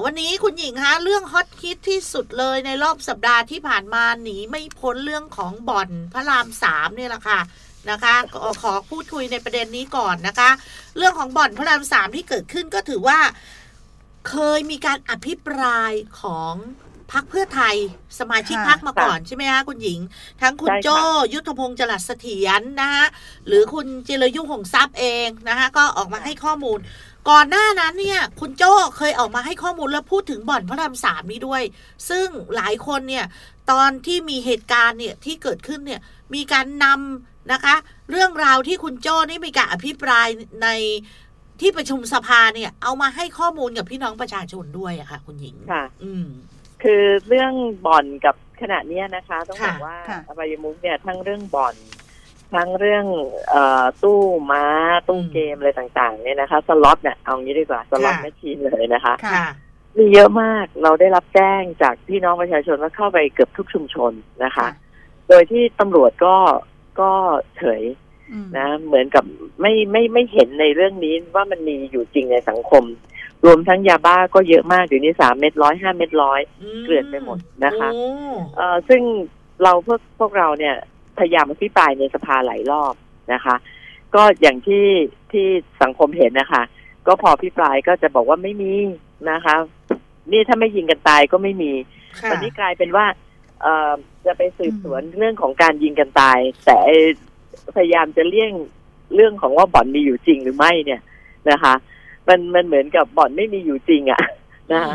วันนี้คุณหญิงคะเรื่องฮอตฮิตที่สุดเลยในรอบสัปดาห์ที่ผ่านมาหนีไม่พ้นเรื่องของบ่อนพระราม3เนี่ยแหละค่ะนะคะขอพูดคุยในประเด็นนี้ก่อนนะคะเรื่องของบ่อนพระราม3ที่เกิดขึ้นก็ถือว่าเคยมีการอภิปรายของพรรคเพื่อไทยสมาชิกพรรคมาก่อนใช่ไหมคะคุณหญิงทั้งคุณโจ้ยุทธพงษ์จรัสเสถียรนะคะหรือคุณจิรยุหงส์ทรัพย์เองนะคะก็ออกมาให้ข้อมูลก่อนหน้านั้นเนี่ยคุณโจ้เคยออกมาให้ข้อมูลแล้วพูดถึงบ่อนพระราม3นี้ด้วยซึ่งหลายคนเนี่ยตอนที่มีเหตุการณ์เนี่ยที่เกิดขึ้นเนี่ยมีการนำนะคะเรื่องราวที่คุณโจ้นี่มีการอภิปรายในที่ประชุมสภาเนี่ยเอามาให้ข้อมูลกับพี่น้องประชาชนด้วยอะค่ะคุณหญิงค่ะคือเรื่องบ่อนกับขณะนี้นะคะต้องบอกว่าอบายมุขเนี่ยทั้งเรื่องบ่อนทั้งเรื่องตู้ม้าตู้เกมอะไรต่างๆเนี่ยนะคะสล็อตเนี่ยเอางี้ดีกว่าสล็อตแมชชีนเลยนะคะมีเยอะมากเราได้รับแจ้งจากพี่น้องประชาชนว่าเข้าไปเกือบทุกชุมชนนะคะโดยที่ตำรวจก็เฉยนะเหมือนกับไม่เห็นในเรื่องนี้ว่ามันมีอยู่จริงในสังคมรวมทั้งยาบ้าก็เยอะมากเดี๋ยวนี้3 เม็ด100 5 เม็ด100เกลื่อนไปหมดนะคะซึ่งเราพวกเราเนี่ยพยายามอภิปรายในสภาหลายรอบนะคะก็อย่างที่สังคมเห็นนะคะก็พออภิปรายก็จะบอกว่าไม่มีนะคะนี่ถ้าไม่ยิงกันตายก็ไม่มีตอนนี้กลายเป็นว่าจะไปสืบสวนเรื่องของการยิงกันตายแต่พยายามจะเลี่ยงเรื่องของว่าบ่อนมีอยู่จริงหรือไม่เนี่ยนะคะมันเหมือนกับบ่อนไม่มีอยู่จริงอ่ะนะคะ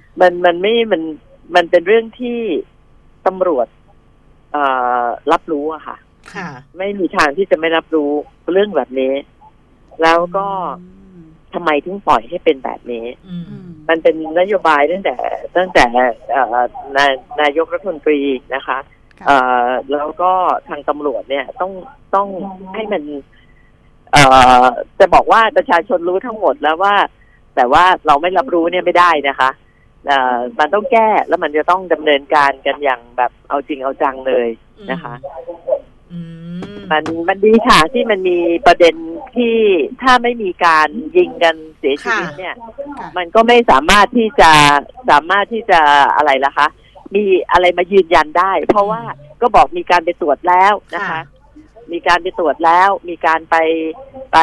มันเป็นเรื่องที่ตำรวจรับรู้อะค่ะไม่มีทางที่จะไม่รับรู้เรื่องแบบนี้แล้วก็ทำไมถึงปล่อยให้เป็นแบบนี้มันเป็นนโยบายตั้งแต่นายกรัฐมนตรีนะคะแล้วก็ทางตำรวจเนี่ยต้องให้มันจะบอกว่าประชาชนรู้ทั้งหมดแล้วว่าแต่ว่าเราไม่รับรู้เนี่ยไม่ได้นะคะมันต้องแก้แล้วมันจะต้องดำเนินการกันอย่างแบบเอาจริงเอาจังเลยนะคะมันดีค่ะที่มันมีประเด็นที่ถ้าไม่มีการยิงกันเสียชีวิตเนี่ยมันก็ไม่สามารถที่จะอะไรล่ะคะมีอะไรมายืนยันได้เพราะว่าก็บอกมีการไปตรวจแล้วนะคะมีการไปตรวจแล้วมีการไป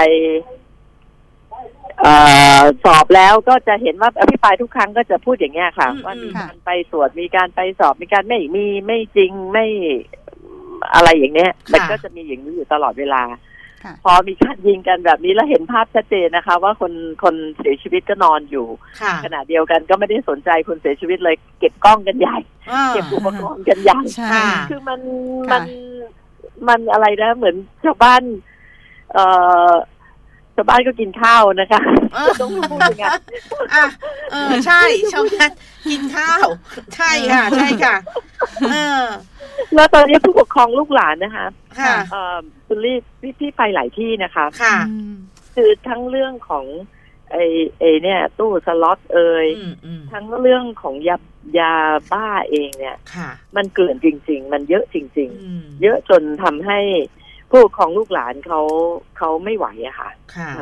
สอบแล้วก็จะเห็นว่าอภิปรายทุกครั้งก็จะพูดอย่างเงี้ยค่ะว่ามีการไปตรวจมีการไปสอบมีการไม่จริงไม่อะไรอย่างเนี้ยมันก็จะมีอย่างนี้อยู่ตลอดเวลาพอมีการยิงกันแบบนี้แล้วเห็นภาพชัดเจนนะคะว่าคนเสียชีวิตก็นอนอยู่ขณะเดียวกันก็ไม่ได้สนใจคนเสียชีวิตเลยเก็บกล้องกันใหญ่เก็บอุปกรณ์กันใหญ่คือมันอะไรนะเหมือนชาวบ้านชาวบ้านก็กินข้าวนะคะต้องพูดอย่างนั้นใช่ชาวบ้านกินข้าวใช่ค่ะใช่ค่ะแล้วตอนนี้ผู้ปกครองลูกหลานนะคะคุณรีบพี่ไปหลายที่นะคะคือทั้งเรื่องของไอ้เนี่ยตู้สล็อตทั้งเรื่องของยาบ้าเองเนี่ยมันเกลื่อนจริงๆมันเยอะจริงๆเยอะจนทำให้ผู้ปกครองลูกหลานเขาไม่ไหวอะค่ะ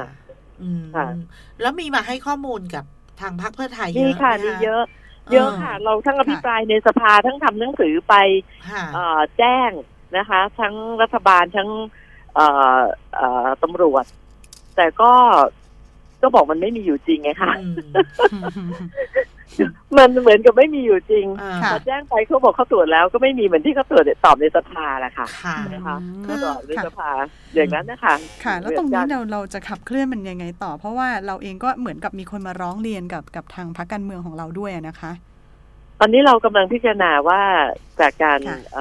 แล้วมีมาให้ข้อมูลกับทางพรรคเพื่อไทยเยอะนี่ค่ะนี่เยอะค่ะเราทั้งอภิปรายในสภาทั้งทำหนังสือไปแจ้งนะคะทั้งรัฐบาลทั้งตำรวจแต่ก็บอกมันไม่มีอยู่จริงไงคะมันเหมือนกับไม่มีอยู่จริงพอแจ้งไปเขาบอกเขาตรวจแล้วก็ไม่มีเหมือนที่เขาตรวจตอบในสภาแหละค่ะนะคะก็ตอบในสภาอย่างนั้นนะคะค่ะแล้วตรงนี้เราจะขับเคลื่อนมันยังไงต่อเพราะว่าเราเองก็เหมือนกับมีคนมาร้องเรียนกับทางพรรคการเมืองของเราด้วยนะคะตอนนี้เรากำลังพิจารณาว่าจากการ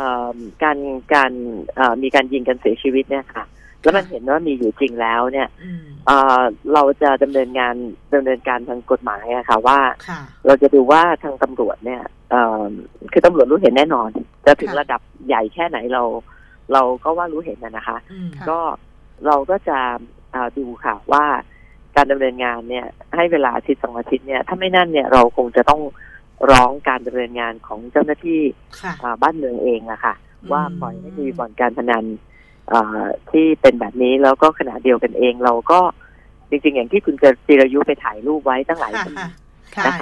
มีการยิงกันเสียชีวิตเนี่ยค่ะแล้วมันเห็นว่ามีอยู่จริงแล้วเนี่ยเราจะดำเนินการทางกฎหมายอะค่ะว่าเราจะดูว่าทางตำรวจเนี่ยคือตำรวจรู้เห็นแน่นอนจะถึงระดับใหญ่แค่ไหนเราก็ว่ารู้เห็นนะคะก็เราก็จะดูค่ะว่าการดำเนินงานเนี่ยให้เวลาอาทิตย์2 อาทิตย์เนี่ยถ้าไม่นั่นเนี่ยเราคงจะต้องร้องการดำเนินงานของเจ้าหน้าที่บ้านเมืองเองอะค่ะว่าปล่อยให้มีบ่อนการพนันที่เป็นแบบนี้แล้วก็ขณะเดียวกันเองเราก็จริงๆอย่างที่คุณจิรยุไปถ่ายรูปไว้ตั้งหลายปีนะคะ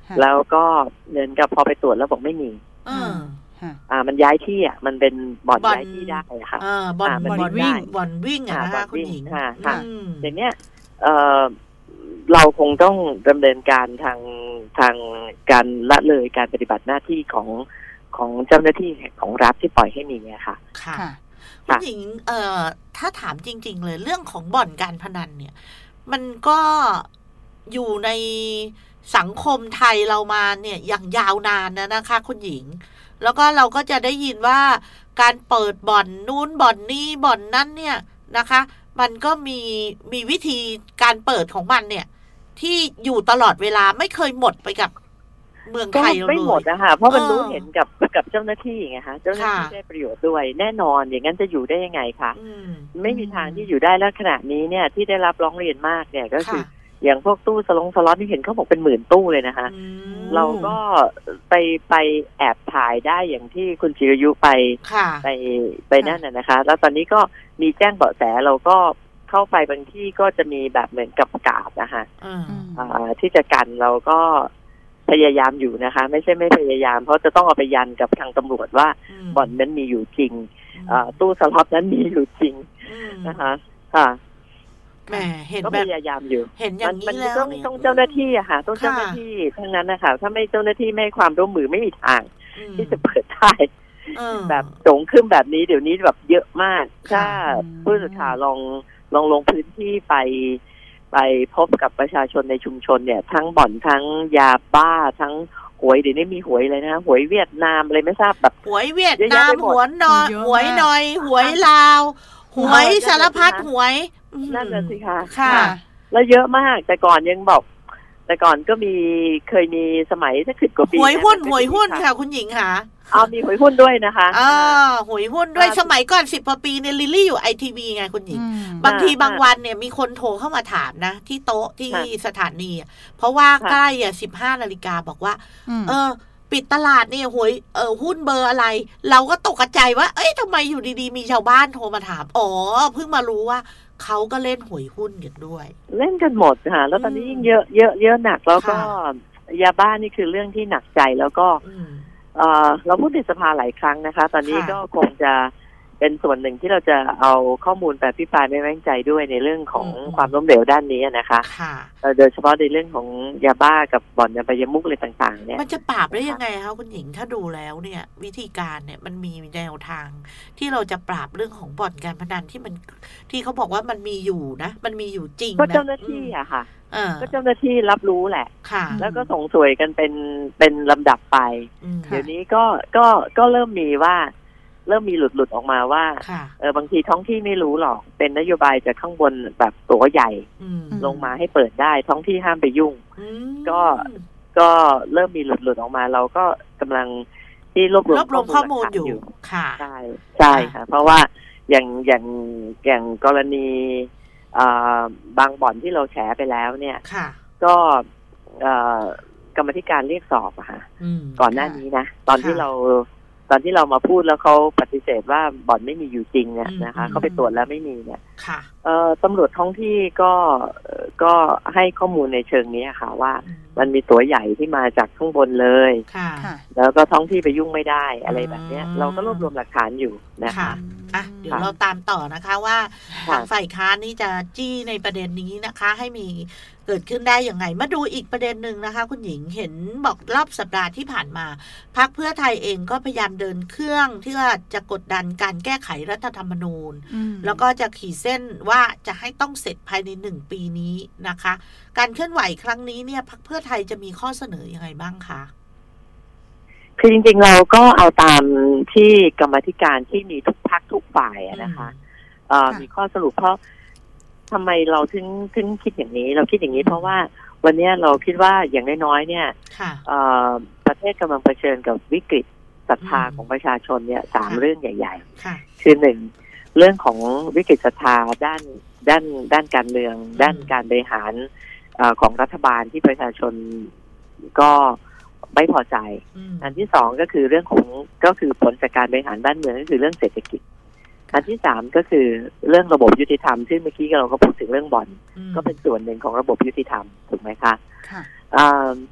แล้วก็เหมือนกับพอไปตรวจแล้วบอกไม่มีมันย้ายที่อ่ะมันเป็นบ่อนย้ายที่ได้ค่ะบ่อนวิ่งอะนะคะคุณหญิงค่ะอย่างเนี้ยเราคงต้องดำเนินการทางการละเลยการปฏิบัติหน้าที่ของเจ้าหน้าที่ของรัฐที่ปล่อยให้มีเนี่ยค่ะค่ะคุณหญิงถ้าถามจริงๆเลยเรื่องของบ่อนการพนันเนี่ยมันก็อยู่ในสังคมไทยเรามาเนี่ยอย่างยาวนานนะคะคุณหญิงแล้วก็เราก็จะได้ยินว่าการเปิดบ่อนนู้นบ่อนนี้บ่อนนั้นเนี่ยนะคะมันก็มีวิธีการเปิดของมันเนี่ยที่อยู่ตลอดเวลาไม่เคยหมดไปกับเมืองไทยเลยไม่หมดนะคะเพราะมันรู้เห็นกับเจ้าหน้าที่ไงคะเจ้าหน้าที่ได้ประโยชน์ด้วยแน่นอนอย่างนั้นจะอยู่ได้ยังไงคะไม่มีทางที่อยู่ได้แล้วขณะนี้เนี่ยที่ได้รับร้องเรียนมากเนี่ยก็คืออย่างพวกตู้สล็อตที่เห็นเขาบอกเป็น10,000ตู้เลยนะคะเราก็ไปแอบถ่ายได้อย่างที่คุณจิรยุไปนั่นนะคะแล้วตอนนี้ก็มีแจ้งเบาะแสเราก็เข้าไปบางที่ก็จะมีแบบเหมือนกับกาดนะคะที่จะกันเราก็พยายามอยู่นะคะไม่ใช่ไม่พยายามเพราะจะต้องเอาไปยันกับทางตำรวจว่าบ่อนนั้นมีอยู่จริงตู้สล็อตนั้นมีอยู่จริงนะคะค่ะแหมเห็นก็พยายามอยู่เห็นอย่างนี้แล้วต้องเจ้าหน้าที่อะค่ะต้องเจ้าหน้าที่ทั้งนั้นนะคะถ้าไม่เจ้าหน้าที่ไม่ให้ความร่วมมือไม่มีทางที่จะเปิดได้แบบโจงขึ้นแบบนี้เดี๋ยวนี้แบบเยอะมากถ้าผู้สื่อข่าวลงพื้นที่ไปพบกับประชาชนในชุมชนเนี่ยทั้งบ่อนทั้งยาบ้าทั้งหวยเดี๋ยวนี้มีหวยเลยนะหวยเวียดนามอะไรไม่ทราบแบบหวยเวียดนามหวยน้อยหวยลาวหวยสารพัดหวยนั่นแหละสิคะค่ะแล้วเยอะมากแต่ก่อนยังบอกแต่ก่อนก็เคยมีสมัยสัก10 กว่าปีหวยหุ้นค่ะคุณหญิงค่ะมีหวยหุ้นด้วยนะคะหวยหุ้นด้วยสมัยก่อน10 กว่าปีเนี่ยลิลลี่อยู่ITVไงคุณหญิงบางทีบางวันเนี่ยมีคนโทรเข้ามาถามนะที่โต๊ะที่สถานีเพราะว่าใกล้15 นาฬิกาบอกว่าปิดตลาดเนี่ยหวยหุ้นเบอร์อะไรเราก็ตกใจว่าเอ้ยทำไมอยู่ดีๆมีชาวบ้านโทรมาถามเพิ่งมารู้ว่าเขาก็เล่นหวยหุ้นกันด้วยเล่นกันหมดค่ะแล้วตอนนี้ยิ่งเยอะหนักแล้วก็ยาบ้านี่คือเรื่องที่หนักใจแล้วก็เราพูดในสภาหลายครั้งนะคะตอนนี้ก็คงจะเป็นส่วนหนึ่งที่เราจะเอาข้อมูลไปอภิปรายไม่ไว้วางใจด้วยในเรื่องของความล้มเหลวด้านนี้นะคะโดยเฉพาะในเรื่องของยาบ้ากับบ่อนยาบายมุกอะไรต่างๆเนี่ยมันจะปราบได้ยังไงคะคุณหญิงถ้าดูแล้วเนี่ยวิธีการเนี่ยมันมีแนวทางที่เราจะปราบเรื่องของบ่อนการพนันที่เขาบอกว่ามันมีอยู่นะมันมีอยู่จริงนะก็เจ้าหน้าที่อะค่ะก็เจ้าหน้าที่รับรู้แหละแล้วก็ส่งสวยกันเป็นลำดับไปเดี๋ยวนี้ก็เริ่มมีหลุดออกมาว่าบางทีท้องที่ไม่รู้หรอกเป็นนโยบายจากข้างบนแบบตัวใหญ่ลงมาให้เปิดได้ท้องที่ห้ามไปยุ่งก็เริ่มมีหลุดออกมาเราก็กำลังที่รวบรวมข้อมูลอยู่ค่ะใช่ค่ะเพราะว่าอย่างกรณีบางบ่อนที่เราแฉไปแล้วเนี่ยก็กรรมธิการเรียกสอบอะค่ะก่อนหน้านี้นะตอนที่เรามาพูดแล้วเขาปฏิเสธว่าบ่อนไม่มีอยู่จริงเนี่ยนะคะเขาไปตรวจแล้วไม่มีเนี่ยตำรวจท้องที่ก็ให้ข้อมูลในเชิงนี้ค่ะว่ามันมีตัวใหญ่ที่มาจากข้างบนเลยแล้วก็ท้องที่ไปยุ่งไม่ได้อะไรแบบนี้เราก็รวบรวมหลักฐานอยู่นะคะเดี๋ยวเราตามต่อนะคะว่าทางฝ่ายค้านนี่จะจี้ในประเด็นนี้นะคะให้มีเกิดขึ้นได้ยังไงมาดูอีกประเด็นหนึ่งนะคะคุณหญิงเห็นบอกรอบสัปดาห์ที่ผ่านมาพรรคเพื่อไทยเองก็พยายามเดินเครื่องที่จะกดดันการแก้ไขรัฐธรรมนูญแล้วก็จะขีดเส้นว่าจะให้ต้องเสร็จภายใน1 ปีนี้นะคะการเคลื่อนไหวครั้งนี้เนี่ยพรรคเพื่อไทยจะมีข้อเสนอยังไงบ้างคะคือจริงๆเราก็เอาตามที่กรรมาธิการที่มีทุกพรรคทุกฝ่ายนะคะมีข้อสรุปเพราะทำไมเราถึงคิดอย่างนี้เราคิดอย่างนี้เพราะว่าวันนี้เราคิดว่าอย่างน้อยๆเนี่ยประเทศกำลังเผชิญกับวิกฤตศรัทธาของประชาชนเนี่ย3 เรื่องใหญ่ๆคือ1เรื่องของวิกฤตศรัทธาด้านการเมืองด้านการบริหารของรัฐบาลที่ประชาชนก็ไม่พอใจอันที่2ก็คือเรื่องของก็คือผลจากการบริหารบ้านเมืองก็คือเรื่องเศรษฐกิจอันที่3ก็คือเรื่องระบบยุติธรรมซึ่งเมื่อกี้เราก็พูดถึงเรื่องบ่อนก็เป็นส่วนหนึ่งของระบบยุติธรรมถูกไหมคะ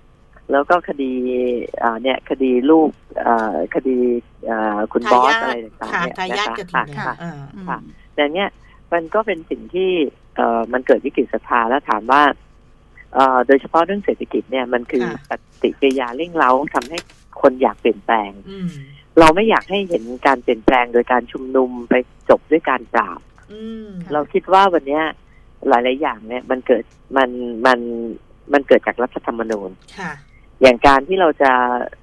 แล้วก็คดีเนี่ยคดีลูกคดีคุณบอสอะไรต่างๆเนี่ยนะคะค่ะแต่เนี่ยมันก็เป็นสิ่งที่มันเกิดวิกฤตศรัทธาแล้วถามว่าโดยเฉพาะเรื่องเศรษฐกิจเนี่ยมันคือปฏิกิริยาเร่งเร้าทำให้คนอยากเปลี่ยนแปลงเราไม่อยากให้เห็นการเปลี่ยนแปลงโดยการชุมนุมไปจบด้วยการปราบเราคิดว่าวันนี้หลายๆอย่างเนี่ยมันเกิดจากรัฐธรรมนูญอย่างการที่เราจะ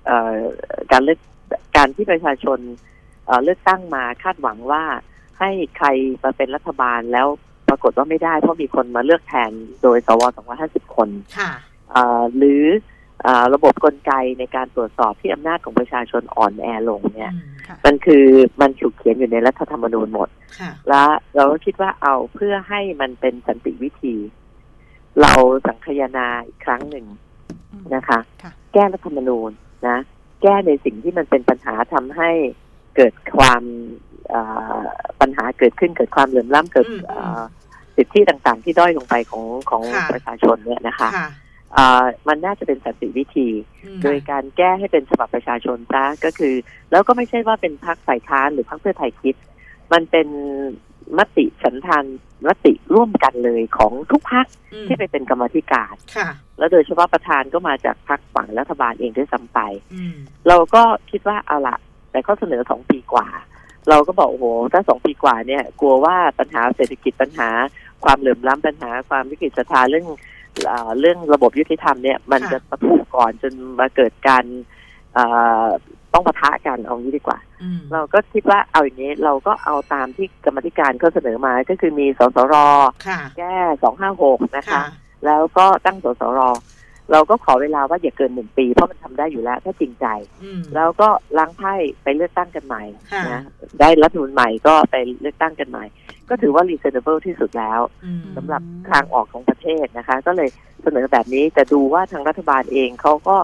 การที่ประชาชนเลือกตั้งมาคาดหวังว่าให้ใครมาเป็นรัฐบาลแล้วปรากฏว่าไม่ได้เพราะมีคนมาเลือกแทนโดยสว250 คนหรือระบบกลไกในการตรวจสอบที่อำนาจของประชาชนอ่อนแอลงเนี่ยมันถูกเขียนอยู่ในรัฐธรรมนูญหมดและเราก็คิดว่าเอาเพื่อให้มันเป็นสันติวิธีเราสังคายนาอีกครั้งหนึ่งนะคะแก้รัฐธรรมนูญนะแก้ในสิ่งที่มันเป็นปัญหาทำให้เกิดความปัญหาเกิดขึ้นเกิดความเหลื่อมล้ำเกิดสิทธิต่างๆที่ด้อยลงไปของประชาชนเนี่ยนะคะมันน่าจะเป็นสันติวิธีโดยการแก้ให้เป็นฉบับประชาชนซะก็คือแล้วก็ไม่ใช่ว่าเป็นพรรคฝ่ายค้านหรือพรรคเพื่อไทยคิดมันเป็นมติฉันทานมติร่วมกันเลยของทุกพรรคที่ไปเป็นกรรมาธิการแล้วโดยเฉพาะประธานก็มาจากพรรคฝั่งรัฐบาลเองด้วยซ้ำไปเราก็คิดว่าเอาละแต่ข้อเสนอ2 ปีกว่าเราก็บอกโอ้โหถ้า2 ปีกว่าเนี่ยกลัวว่าปัญหาเศรษฐกิจปัญหาความเหลื่อมล้ำปัญหาความวิกฤตศรัทธาเรื่องระบบยุติธรรมเนี่ยมันจะปะทุก่อนจนมาเกิดการต้องปะทะกันเอางี้ดีกว่าเราก็คิดว่าเอาอย่างนี้เราก็เอาตามที่กรรมธิการเขาเสนอมาก็คือมีสสร.แก้256นะคะแล้วก็ตั้งสสร.เราก็ขอเวลาว่าอย่าเกิน1 ปีเพราะมันทำได้อยู่แล้วถ้าจริงใจแล้วก็ล้างไพ่ไปเลือกตั้งกันใหม่นะได้รัฐธรรมนูญใหม่ก็ไปเลือกตั้งกันใหม่ก็ถือว่า reasonable ที่สุดแล้วสำหรับทางออกของประเทศนะคะก็เลยเสนอแบบนี้แต่ดูว่าทางรัฐบาลเองเขาก็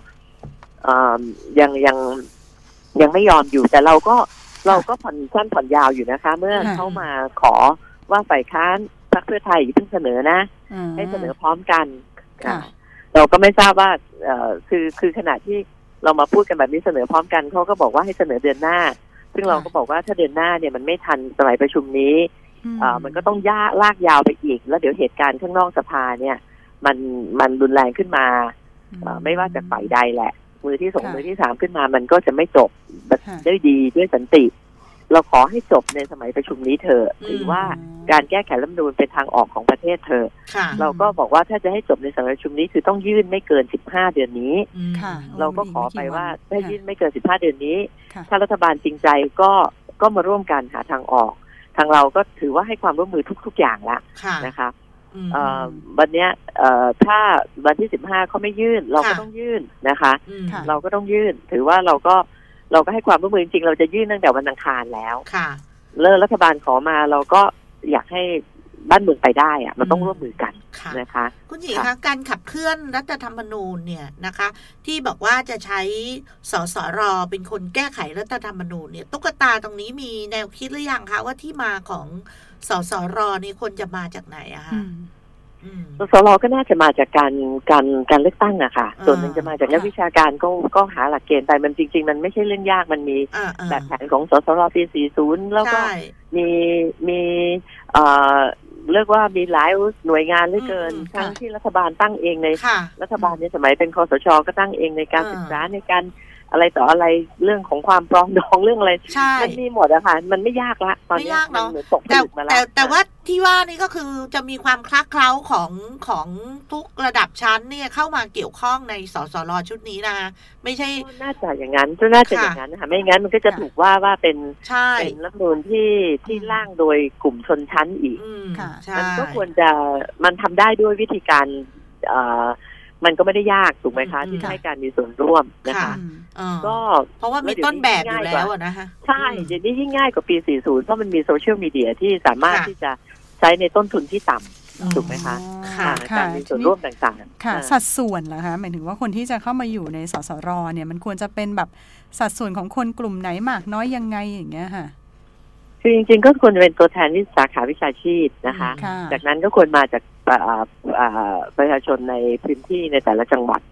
ยังไม่ยอมอยู่แต่เราก็ผ่อนสั้นผ่อนยาวอยู่นะคะเมื่อเขามาขอว่าฝ่ายค้านพรรคเพื่อไทยเพิ่งเสนอนะให้เสนอพร้อมกันเราก็ไม่ทราบว่าคือขณะที่เรามาพูดกันแบบนี้เสนอพร้อมกันเขาก็บอกว่าให้เสนอเดือนหน้าซึ่งเราก็บอกว่าถ้าเดือนหน้าเนี่ยมันไม่ทันสมัยประชุมนี้มันก็ต้องลากยาวไปอีกแล้วเดี๋ยวเหตุการณ์ข้างนอกสภาเนี่ยมันรุนแรงขึ้นมาไม่ว่าจากฝ่ายใดแหละมือที่2มือที่3ขึ้นมามันก็จะไม่จบได้ดีด้วยสันติเราขอให้จบในสมัยประชุมนี้เถอะหรือว่าการแก้ไขรัฐธรรมนูญเป็นทางออกของประเทศเถอะเราก็บอกว่าถ้าจะให้จบในสมัยประชุมนี้คือต้องยื่นไม่เกิน15 เดือนนี้เราก็ขอไปว่าถ้ายื่นไม่เกิน15 เดือนนี้ถ้ารัฐบาลจริงใจก็มาร่วมกันหาทางออกทางเราก็ถือว่าให้ความร่วมมือทุกอย่างแล้วนะคะวันนี้ถ้าวันที่15เขาไม่ยื่นเราก็ต้องยื่นนะคะเราก็ต้องยื่นถือว่าเราก็ให้ความร่วมมือจริงๆเราจะยื่นตั้งแต่วันอังคารแล้วรัฐบาลขอมาเราก็อยากให้บ้านเมืองไปได้อะมันต้องร่วมมือกันนะคะคุณหญิงคะการขับเคลื่อนรัฐธรรมนูญเนี่ยนะคะที่บอกว่าจะใช้สสร.เป็นคนแก้ไขรัฐธรรมนูญเนี่ยตุ๊กตาตรงนี้มีแนวคิดหรือยังคะว่าที่มาของสสร.นี่ควรจะมาจากไหนอะคะสสร.ก็น่าจะมาจากการเลือกตั้งอะค่ะส่วนหนึ่งจะมาจากนักวิชาการก็หาหลักเกณฑ์ไปมันจริงๆมันไม่ใช่เรื่องยากมันมีแบบแผนของสสร.ปี40แล้วก็มีเรียกว่ามีหลายหน่วยงานเหลือเกินทั้งที่รัฐบาลตั้งเองในรัฐบาลในสมัยเป็นคสช.ก็ตั้งเองในการศึกษาในการอะไรต่ออะไรเรื่องของความปรองดองเรื่องอะไรมันมีหมดอะค่ะมันไม่ยากละตอนนี้มันเหมือนตกผลึกมาแล้วแต่ว่าที่ว่านี่ก็คือจะมีความคลักเคล้าของทุกระดับชั้นเนี่ยเข้ามาเกี่ยวข้องในสสร.ชุดนี้นะไม่ใช่น่าจะอย่างนั้นน่าจะอย่างนั้นนะคะไม่งั้นมันก็จะถูกว่าเป็นรัฐธรรมนูญที่ร่างโดยกลุ่มชนชั้นอีกมันก็ควรจะมันทำได้ด้วยวิธีการมันก็ไม่ได้ยากถูกไหมคะที่ให้การมีส่วนร่วมนะคะก็เพราะว่ามีต้นแบบอยู่แล้วนะคะใช่เดี๋ยวนี้ยิ่งง่ายกว่าปี40เพราะมันมีโซเชียลมีเดียที่สามารถที่จะใช้ในต้นทุนที่ต่ำถูกไหมคะการมีส่วนร่วมต่างๆค่ะสัดส่วนเหรอคะหมายถึงว่าคนที่จะเข้ามาอยู่ในสสร.เนี่ยมันควรจะเป็นแบบสัดส่วนของคนกลุ่มไหนมากน้อยยังไงอย่างเงี้ยค่ะคือจริงๆก็ควรจะเป็นตัวแทนที่สาขาวิชาชีพนะคะจากนั้นก็ควรมาจากประชาชนในพื้นที่ในแต่ละจังหวัด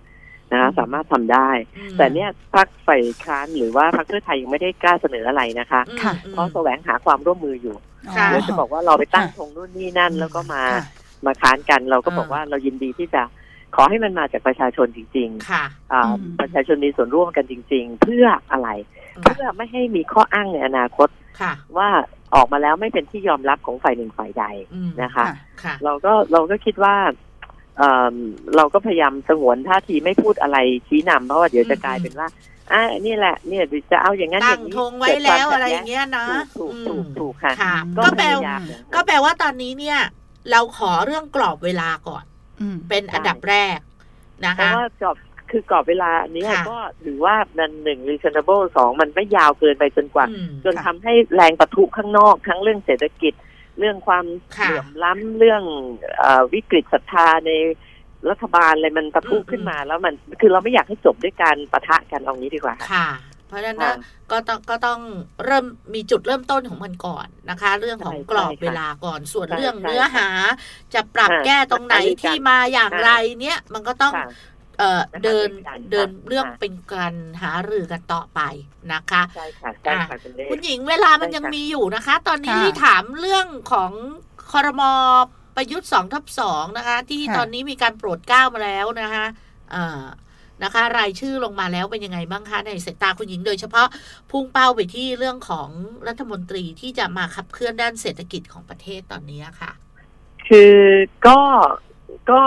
นะคะสามารถทำได้แต่เนี่ยพรรคฝ่ายค้านหรือว่าพรรคเพื่อไทยยังไม่ได้กล้าเสนออะไรนะคะเพราะแสวงหาความร่วมมืออยู่เดี๋ยวจะบอกว่าเราไปตั้งธงนู่นนี่นั่นแล้วก็มาค้านกันเราก็บอกว่าเรายินดีที่จะขอให้มันมาจากประชาชนจริงๆประชาชนมีส่วนร่วมกันจริงๆเพื่ออะไรเพื่อไม่ให้มีข้ออ้างในอนาคตว่าออกมาแล้วไม่เป็นที่ยอมรับของฝ่ายหนึ่งฝ่ายใดนะคะเราก็คิดว่าเราก็พยายามสงวนท่าทีไม่พูดอะไรชี้นำเพราะว่าเดี๋ยวจะกลายเป็นว่านี่แหละเนี่ยจะเอาอย่างนั้นอย่างนี้ตั้งธงไว้แล้วอะไรอย่างเงี้ยนะถูกค่ะก็แปลว่าตอนนี้เนี่ยเราขอเรื่องกรอบเวลาก่อนเป็นอันดับแรกนะคะเพราะว่ากรอบเวลานี้ก็ถือว่ามันreasonable 2มันไม่ยาวเกินไปจนทำให้แรงปะทุข้างนอกทั้งเรื่องเศรษฐกิจเรื่องความเหลื่อมล้ำเรื่องวิกฤตศรัทธาในรัฐบาลอะไรมันปะทุขึ้นมาแล้วมันคือเราไม่อยากให้จบด้วยการปะทะกันเอางี้ดีกว่าค่ะเพราะฉะนั้นก็ต้องเริ่มมีจุดเริ่มต้นของมันก่อนนะคะเรื่องของกรอบเวลาก่อนส่วนเรื่องเนื้อหาจะปรับแก้ตรงไหนที่มาอย่างไรเนี่ยมันก็ต้องเดินเรื่องเป็นการหารือกันต่อไปนะคะใช่ค่ะคุณหญิงเวลามันยังมีอยู่นะคะตอนนี้ที่ถามเรื่องของครม.ประยุทธ์ 2/2 นะคะที่ตอนนี้มีการโปรดเกล้ามาแล้วนะคะรายชื่อลงมาแล้วเป็นยังไงบ้างคะในสายตาคุณหญิงโดยเฉพาะพุ่งเป้าไปที่เรื่องของรัฐมนตรีที่จะมาขับเคลื่อนด้านเศรษฐกิจของประเทศตอนนี้ค่ะคือก็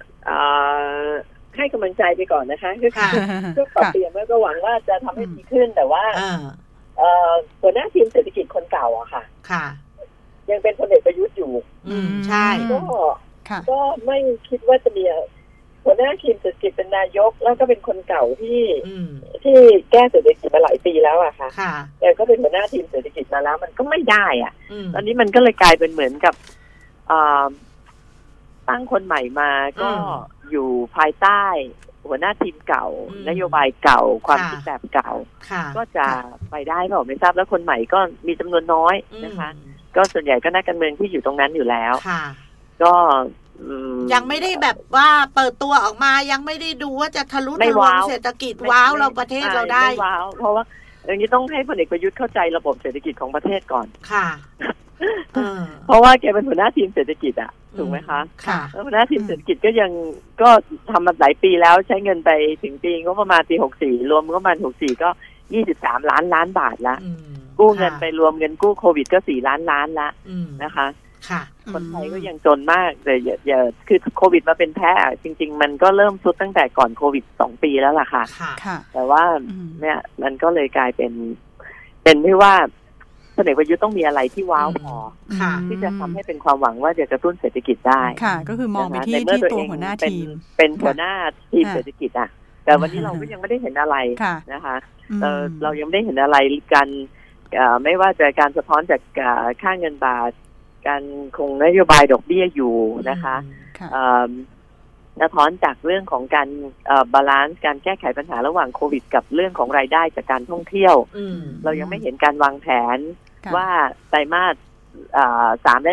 ให้กำลังใจไปก่อนนะคะก็ปรับเปลี่ยนแล้วก็หวังว่าจะทำให้ดีขึ้นแต่ว่าหัวหน้าทีมเศรษฐกิจคนเก่าอะค่ะยังเป็นพลเอกประยุทธ์อยู่ใช่ก็ไม่คิดว่าจะมีหัวหน้าทีมเศรษฐกิจเป็นนายกแล้วก็เป็นคนเก่าที่แก้เศรษฐกิจมาหลายปีแล้วอะค่ะแต่ก็เป็นหัวหน้าทีมเศรษฐกิจมาแล้วมันก็ไม่ได้อะตอนนี้มันก็เลยกลายเป็นเหมือนกับตั้งคนใหม่มาก็อยู่ภายใต้หัวหน้าทีมเก่านโยบายเก่าความคิดแบบเก่าก็จะไปได้เปล่าไม่ทราบแล้วคนใหม่ก็มีจำนวนน้อยนะคะก็ส่วนใหญ่ก็นักการเมืองที่อยู่ตรงนั้นอยู่แล้วก็ยังไม่ได้แบบว่าเปิดตัวออกมายังไม่ได้ดูว่าจะทะลุทะลวงเศรษฐกิจว้าวเราประเทศเราได้ไม่ว้าวเพราะว่าอย่างนี้ต้องให้พลเอกประยุทธ์เข้าใจระบบเศรษฐกิจของประเทศก่อนค่ะเพราะว่าแกเป็นหัวหน้าทีมเศรษฐกิถูกไหมคะแล้วหัวหน้าทีมเศรษฐกิจก็ทำมาหลายปีแล้วใช้เงินไปถึงปีก็ประมาณปี64รวมก็ประมาณ64ก็23 ล้านบาทละกู้เงินไปรวมเงินกู้โควิดก็4 ล้านละนะคะคนไทยก็ยังจนมากแต่อย่าคือโควิดมาเป็นแพ้จริงๆมันก็เริ่มซุดตั้งแต่ก่อนโควิด2 ปีแล้วล่ะค่ะแต่ว่าเนี่ยมันก็เลยกลายเป็นที่ว่าพลเอกประยุทธ์ต้องมีอะไรที่ว้าวพอที่จะทำให้เป็นความหวังว่าจะกระตุ้นเศรษฐกิจได้ค่ะก็คือมองไปที่ตัวหัวหน้าทีมเป็นหัวหน้าทีมเศรษฐกิจแต่วันนี้เราก็ยังไม่ได้เห็นอะไรนะคะเรายังไม่ได้เห็นอะไรกันไม่ว่าจะการสะท้อนจากค่าเงินบาทการคงนโยบายดอกเบี้ยอยู่นะคะสะท้อนจากเรื่องของการบาลานซ์การแก้ไขปัญหาระหว่างโควิดกับเรื่องของรายได้จากการท่องเที่ยวเรายังไม่เห็นการวางแผนว่าไตรมาส3 และ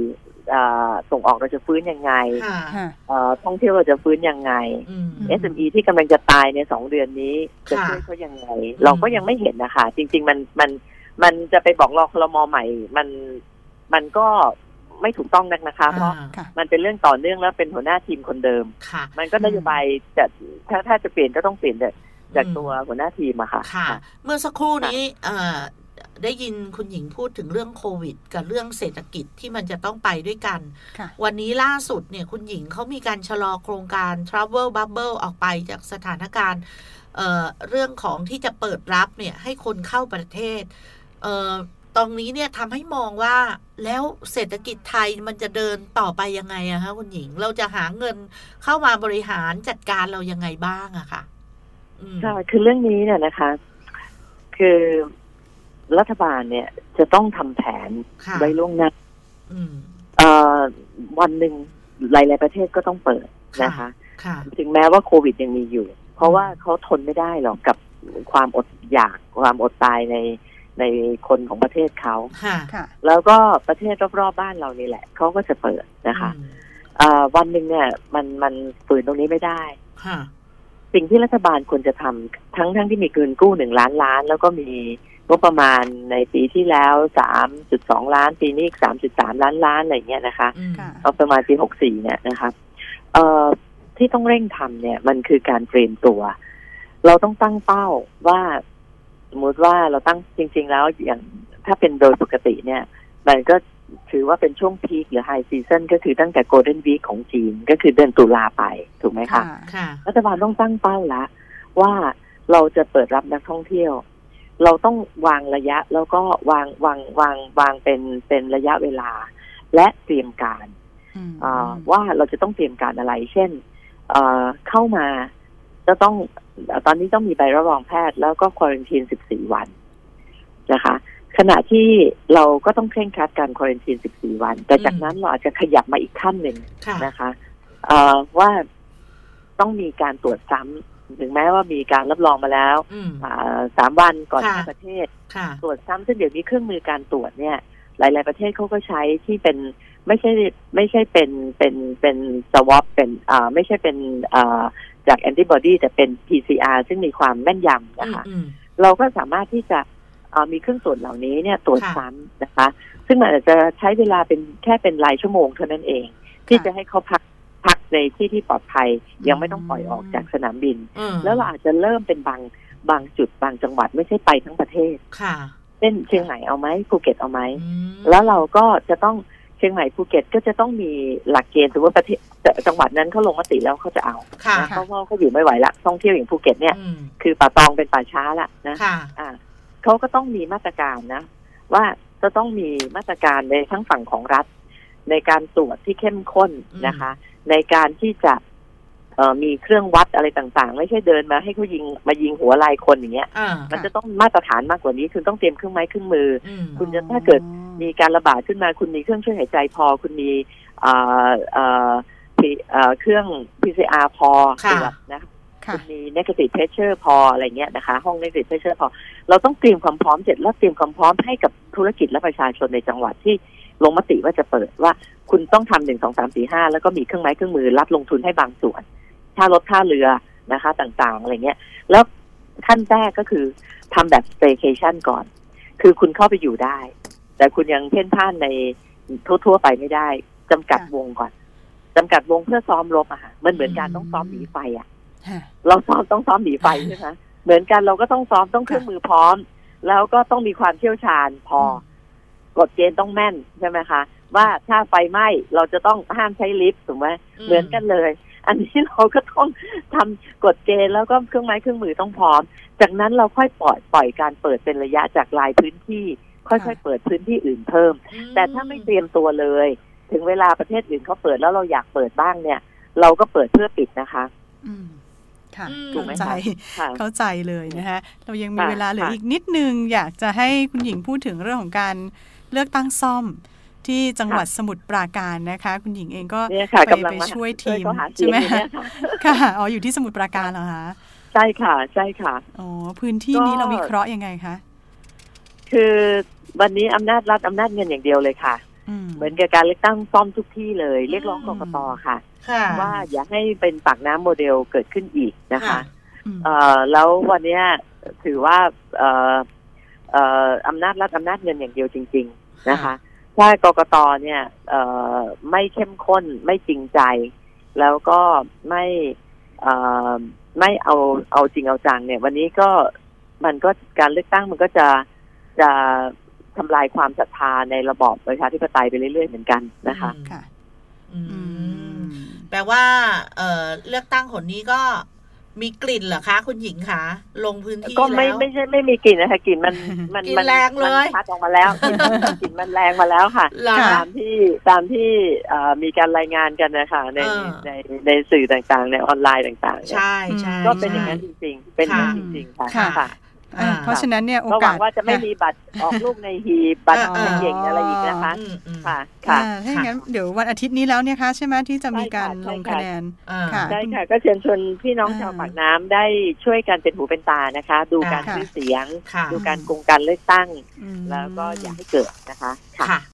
4ส่งออกเราจะฟื้นยังไงท่องเที่ยวเราจะฟื้นยังไง SME ที่กำลังจะตายใน2 เดือนนี้จะช่วยเขายังไงเราก็ยังไม่เห็นนะคะจริงๆมันจะไปบอกรอคลม.ใหม่มันก็ไม่ถูกต้องนักนะคะเพราะมันเป็นเรื่องต่อเนื่องแล้วเป็นหัวหน้าทีมคนเดิมมันก็นโยบายจะถ้าจะเปลี่ยนก็ต้องเปลี่ยนจากตัวหัวหน้าทีมอะค่ะเมื่อสักครู่นี้ได้ยินคุณหญิงพูดถึงเรื่องโควิดกับเรื่องเศรษฐกิจที่มันจะต้องไปด้วยกันวันนี้ล่าสุดเนี่ยคุณหญิงเขามีการชะลอโครงการ Travel Bubble ออกไปจากสถานการณ์เรื่องของที่จะเปิดรับเนี่ยให้คนเข้าประเทศตรงนี้เนี่ยทำให้มองว่าแล้วเศรษฐกิจไทยมันจะเดินต่อไปยังไงอะคะคุณหญิงเราจะหาเงินเข้ามาบริหารจัดการเรายังไงบ้างอะค่ะใช่คือเรื่องนี้เนี่ยนะคะคือรัฐบาลเนี่ยจะต้องทำแผนไว้ล่วงหน้าวันหนึ่งหลายๆประเทศก็ต้องเปิดนะคะถึงแม้ว่าโควิดยังมีอยู่เพราะว่าเขาทนไม่ได้หรอกกับความอดอยากความอดตายในคนของประเทศเขาแล้วก็ประเทศรอบๆบ้านเรานี่แหละเขาก็จะเปิดนะคะวันหนึ่งเนี่ยมันฝืนตรงนี้ไม่ได้สิ่งที่รัฐบาลควรจะทำทั้งที่มีเงินกู้1 ล้านล้านแล้วก็มีงบประมาณในปีที่แล้ว 3.2 ล้านปีนี้3.3 ล้านล้านอะไรเงี้ยนะคะเอาประมาณปี64เนี่ยนะคะที่ต้องเร่งทำเนี่ยมันคือการเตรียมตัวเราต้องตั้งเป้าว่าสมมติว่าเราตั้งจริงๆแล้วอย่างถ้าเป็นโดยปกติเนี่ยมันก็ถือว่าเป็นช่วงพีคหรือไฮซีซันก็คือตั้งแต่โกลเด้นวีคของจีนก็คือเดือนตุลาไปถูกไหมคะรัฐบาลต้องตั้งเป้าละว่าเราจะเปิดรับนักท่องเที่ยวเราต้องวางระยะแล้วก็วางเป็นระยะเวลาและเตรียมการว่าเราจะต้องเตรียมการอะไรเช่นเข้ามาจะต้องตอนนี้ต้องมีใบรับรองแพทย์แล้วก็ควอรันทีน14 วันนะคะขณะที่เราก็ต้องเคร่งครัดการควอรันทีน14 วันแต่จากนั้นเราอาจจะขยับมาอีกขั้นหนึ่งนะคะว่าต้องมีการตรวจซ้ำถึงแม้ว่ามีการรับรองมาแล้ว3 วันก่อนเข้าประเทศตรวจซ้ำซึ่งเดี๋ยวนี้เครื่องมือการตรวจเนี่ยหลายๆประเทศเขาก็ใช้ที่เป็นไม่ใช่เป็นสวอปเป็นไม่ใช่เป็นจากแอนติบอดีแต่เป็น PCR ซึ่งมีความแม่นยำนะคะเราก็สามารถที่จะมีเครื่องตรวจเหล่านี้เนี่ยตรวจซ้ำนะคะซึ่งมันอาจจะใช้เวลาเป็นแค่เป็นรายชั่วโมงเท่านั้นเองที่จะให้เขาพักในที่ปลอดภัยยังไม่ต้องปล่อยออกจากสนามบินแล้วเราอาจจะเริ่มเป็นบางจุดบางจังหวัดไม่ใช่ไปทั้งประเทศเช่นเชียงใหม่เอาไหมภูเก็ตเอาไหมแล้วเราก็จะต้องเชียงใหม่ภูเก็ตก็จะต้องมีหลักเกณฑ์ถือว่าประเทศจังหวัดนั้นเขาลงมติแล้วเขาจะเอาเพราะว่าเขาอยู่ไม่ไหวละท่องเที่ยวอย่างภูเก็ตเนี่ยคือป่าตองเป็นป่าช้าละนะเขาก็ต้องมีมาตรการนะว่าจะต้องมีมาตรการในทั้งฝั่งของรัฐในการตรวจที่เข้มข้นนะคะในการที่จะมีเครื่องวัดอะไรต่างๆไม่ใช่เดินมาให้เขายิงหัวลายคนอย่างเงี้ยมันจะต้องมาตรฐานมากกว่านี้คือต้องเตรียมเครื่องไม้เครื่องมือคุณจะถ้าเกิดมีการระบาดขึ้นมาคุณมีเครื่องช่วยหายใจพอคุณมีเครื่อง PCR พอตรวจนะคุณมี negative pressure พออะไรเงี้ยนะคะห้อง negative pressure พอเราต้องเตรียมความพร้อมเสร็จแล้วเตรียมความพร้อมให้กับธุรกิจและประชาชนในจังหวัดที่ลงมติว่าจะเปิดว่าคุณต้องทำ1 2 3 4 5แล้วก็มีเครื่องไม้เครื่องมือรับลงทุนให้บางส่วนค่ารถค่าเรือนะคะต่างๆอะไรเงี้ยแล้วขั้นแรกก็คือทำแบบ staycation ก่อนคือคุณเข้าไปอยู่ได้แต่คุณยังเพ่นพ่านในทั่วๆไปไม่ได้จำกัดวงก่อนจำกัดวงเพื่อซ้อมรบอะค่ะมันเหมือนการต้องซ้อมหนีไฟอะเราต้องซ้อมหนีไฟใช่ไหมเหมือนกันเราก็ต้องซ้อมต้องเครื่องมือพร้อมแล้วก็ต้องมีความเชี่ยวชาญพอกฎเกณฑ์ต้องแม่นใช่ไหมคะว่าถ้าไฟไหม้เราจะต้องห้ามใช้ลิฟต์ถูกไหมเหมือนกันเลยอันนี้เราก็ต้องทำกฎเกณฑ์แล้วก็เครื่องไม้เครื่องมือต้องพร้อมจากนั้นเราค่อยปล่อยการเปิดเป็นระยะจากรายพื้นที่ค่อยๆเปิดพื้นที่อื่นเพิ่มแต่ถ้าไม่เตรียมตัวเลยถึงเวลาประเทศอื่นเขาเปิดแล้วเราอยากเปิดบ้างเนี่ยเราก็เปิดเพื่อปิดนะคะค่ะเข้าใจเลยนะคะเรายังมีเวลาเหลืออีกนิดนึงอยากจะให้คุณหญิงพูดถึงเรื่องของการเลือกตั้งซ่อมที่จังหวัดสมุทรปราการนะคะคุณหญิงเองก็ไปช่วยทีมใช่ไหมค่ะอ๋ออยู่ที่สมุทรปราการเหรอคะใช่ค่ะใช่ค่ะอ๋อพื้นที่นี้เราวิเคราะห์ยังไงคะคือวันนี้อำนาจรัฐอำนาจเงินอย่างเดียวเลยค่ะเหมือนกับการเลือกตั้งซ่อมทุกที่เลยเรียกร้องกกต.ค่ะว่าอย่าให้เป็นปากน้ำโมเดลเกิดขึ้นอีกนะคะแล้ววันนี้ถือว่าอำนาจรัฐอำนาจเงินอย่างเดียวจริงๆนะคะถ้ากกต.เนี่ยไม่เข้มข้นไม่จริงใจแล้วก็ไม่เอาจริงเอาจังเนี่ยวันนี้ก็มันก็การเลือกตั้งมันก็จะทำลายความศรัทธาในระบอบประชาธิปไตยไปเรื่อยๆเหมือนกันนะคะแปลว่าเลือกตั้งหนนี้ก็มีกลิ่นเหรอคะคุณหญิงคะลงพื้นที่แล้วก็ไม่ใช่ไม่มีกลิ่นนะคะกลิ่นมันแรงเลยพัดออกมาแล้วกลิ่นมันแรงมาแล้วค่ะตามที่มีการรายงานกันนะคะในสื่อต่างๆในออนไลน์ต่างๆใช่ก็เป็นอย่างนั้นจริงๆเป็นอย่างนั้นจริงๆค่ะเพราะฉะนั้นเนี่ยโอกาสว่าจะไม่มีบัตรออกลูกในหีบบัตรเก่งอะไรอีกนะคะค่ะถ้าอย่างนั้นเดี๋ยววันอาทิตย์นี้แล้วเนี่ยคะใช่ไหมที่จะมีการลงคะแนนใช่ค่ะก็เชิญชวนพี่น้องชาวปากน้ำได้ช่วยกันเป็นหูเป็นตานะคะดูการซื้อเสียงดูการโครงการเลือกตั้งแล้วก็อย่าให้เกิดนะคะค่ะ